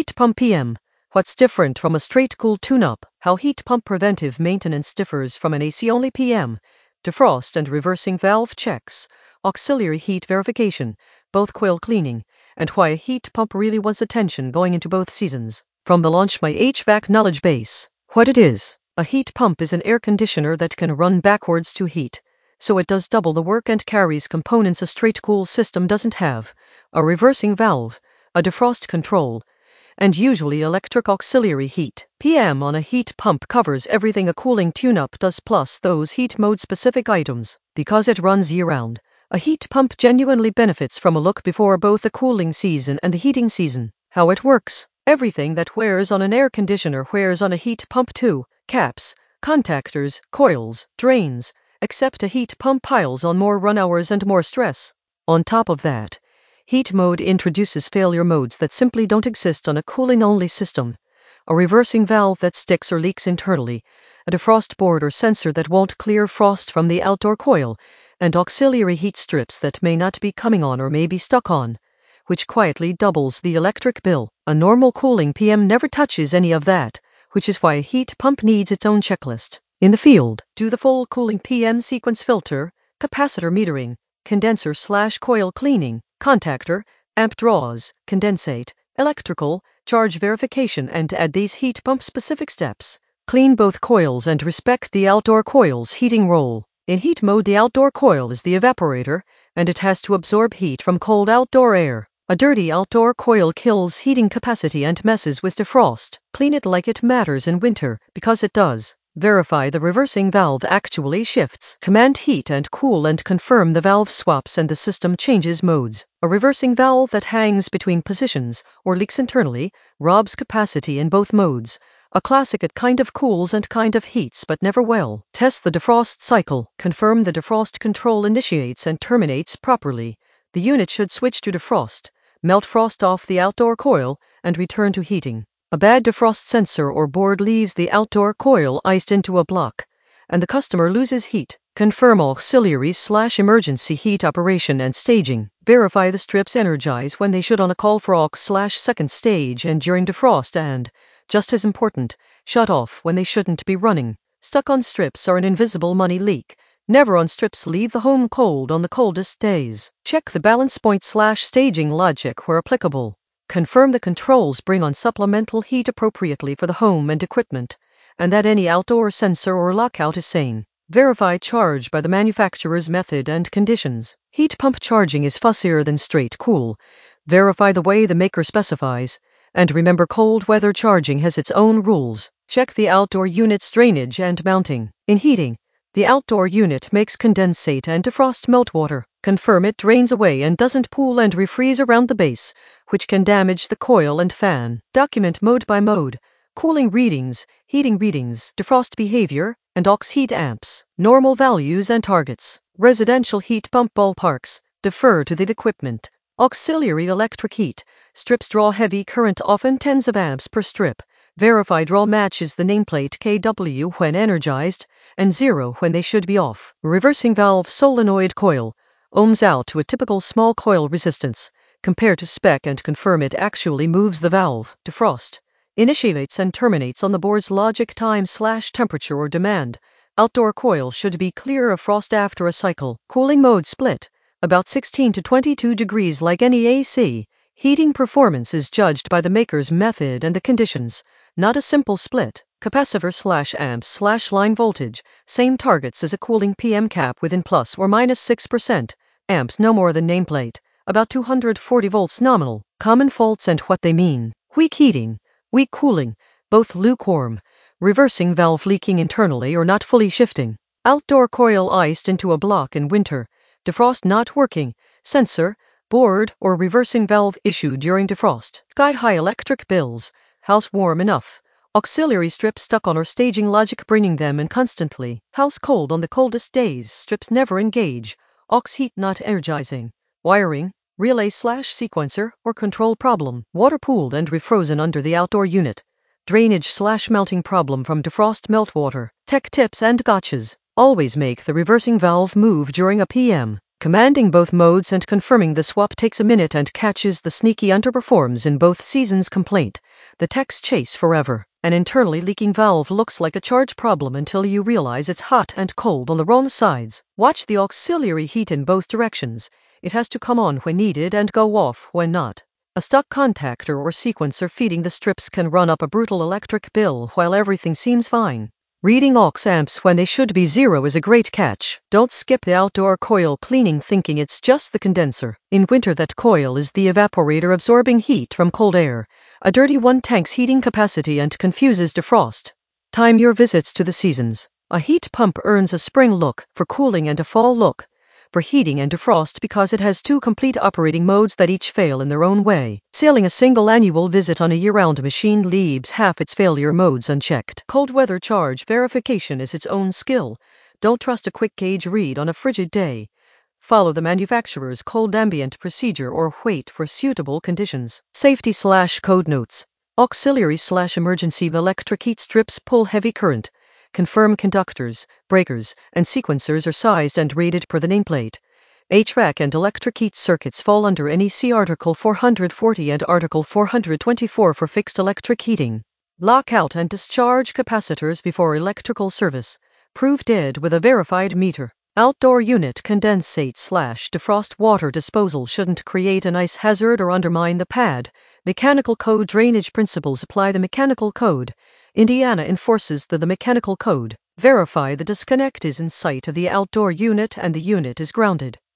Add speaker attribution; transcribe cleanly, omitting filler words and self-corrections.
Speaker 1: Heat pump PM. What's different from a straight cool tune-up? How heat pump preventive maintenance differs from an AC-only PM. Defrost and reversing valve checks. Auxiliary heat verification. Both coil cleaning. And why a heat pump really wants attention going into both seasons. From the Launch My HVAC knowledge base. What it is. A heat pump is an air conditioner that can run backwards to heat. So it does double the work and carries components a straight cool system doesn't have. A reversing valve. A defrost control. And usually electric auxiliary heat. PM on a heat pump covers everything a cooling tune-up does plus those heat mode specific items. Because it runs year-round, a heat pump genuinely benefits from a look before both the cooling season and the heating season. How it works. Everything that wears on an air conditioner wears on a heat pump too. Caps, contactors, coils, drains, except a heat pump piles on more run hours and more stress. On top of that, heat mode introduces failure modes that simply don't exist on a cooling-only system. A reversing valve that sticks or leaks internally, a defrost board or sensor that won't clear frost from the outdoor coil, and auxiliary heat strips that may not be coming on or may be stuck on, which quietly doubles the electric bill. A normal cooling PM never touches any of that, which is why a heat pump needs its own checklist. In the field, do the full cooling PM sequence filter, capacitor metering, condenser/coil cleaning, contactor, amp draws, condensate, electrical, charge verification, and add these heat pump specific steps. Clean both coils and respect the outdoor coil's heating role. In heat mode, the outdoor coil is the evaporator, and it has to absorb heat from cold outdoor air. A dirty outdoor coil kills heating capacity and messes with defrost. Clean it like it matters in winter, because it does. Verify the reversing valve actually shifts. Command heat and cool and confirm the valve swaps and the system changes modes. A reversing valve that hangs between positions or leaks internally robs capacity in both modes. A classic, it kind of cools and kind of heats but never well. Test the defrost cycle. Confirm the defrost control initiates and terminates properly. The unit should switch to defrost, melt frost off the outdoor coil, and return to heating. A bad defrost sensor or board leaves the outdoor coil iced into a block, and the customer loses heat. Confirm auxiliary/emergency heat operation and staging. Verify the strips energize when they should on a call for aux/second stage and during defrost, and, just as important, shut off when they shouldn't be running. Stuck on strips are an invisible money leak. Never on strips leave the home cold on the coldest days. Check the balance point/staging logic where applicable. Confirm the controls bring on supplemental heat appropriately for the home and equipment, and that any outdoor sensor or lockout is sane. Verify charge by the manufacturer's method and conditions. Heat pump charging is fussier than straight cool. Verify the way the maker specifies, and remember cold weather charging has its own rules. Check the outdoor unit's drainage and mounting. In heating, the outdoor unit makes condensate and defrost meltwater. Confirm it drains away and doesn't pool and refreeze around the base, which can damage the coil and fan. Document mode by mode, cooling readings, heating readings, defrost behavior, and aux heat amps, normal values and targets. Residential heat pump ballparks, defer to the equipment. Auxiliary electric heat, strips draw heavy current, often tens of amps per strip. Verify draw matches the nameplate kW when energized, and 0 when they should be off. Reversing valve solenoid coil, ohms out to a typical small coil resistance. Compare to spec and confirm it actually moves the valve. Defrost, initiates and terminates on the board's logic time/temperature or demand. Outdoor coil should be clear of frost after a cycle. Cooling mode split, about 16 to 22 degrees like any AC. Heating performance is judged by the maker's method and the conditions, not a simple split. Capacitor/amps/line voltage, same targets as a cooling PM cap within plus or minus 6%. Amps no more than nameplate, about 240 volts nominal. Common faults and what they mean. Weak heating, weak cooling, both lukewarm, reversing valve leaking internally or not fully shifting. Outdoor coil iced into a block in winter, defrost not working, sensor, board, or reversing valve issue during defrost. Sky-high electric bills, house warm enough. Auxiliary strips stuck on or staging logic bringing them in constantly. House cold on the coldest days, strips never engage. Aux heat not energizing. Wiring, relay/sequencer, or control problem. Water pooled and refrozen under the outdoor unit. Drainage/melting problem from defrost meltwater. Tech tips and gotchas. Always make the reversing valve move during a PM. Commanding both modes and confirming the swap takes a minute and catches the sneaky underperforms in both seasons complaint. The techs chase forever. An internally leaking valve looks like a charge problem until you realize it's hot and cold on the wrong sides. Watch the auxiliary heat in both directions. It has to come on when needed and go off when not. A stuck contactor or sequencer feeding the strips can run up a brutal electric bill while everything seems fine. Reading aux amps when they should be zero is a great catch. Don't skip the outdoor coil cleaning thinking it's just the condenser. In winter that coil is the evaporator absorbing heat from cold air. A dirty one tanks heating capacity and confuses defrost. Time your visits to the seasons. A heat pump earns a spring look for cooling and a fall look for heating and defrost because it has two complete operating modes that each fail in their own way. Sailing a single annual visit on a year-round machine leaves half its failure modes unchecked. Cold weather charge verification is its own skill. Don't trust a quick gauge read on a frigid day. Follow the manufacturer's cold ambient procedure or wait for suitable conditions. Safety/code notes. Auxiliary/emergency electric heat strips pull heavy current. Confirm conductors, breakers, and sequencers are sized and rated per the nameplate. HVAC and electric heat circuits fall under NEC Article 440 and Article 424 for fixed electric heating. Lockout and discharge capacitors before electrical service. Prove dead with a verified meter. Outdoor unit condensate/defrost water disposal shouldn't create an ice hazard or undermine the pad. Mechanical code drainage principles apply the mechanical code. Indiana enforces the mechanical code. Verify the disconnect is in sight of the outdoor unit and the unit is grounded.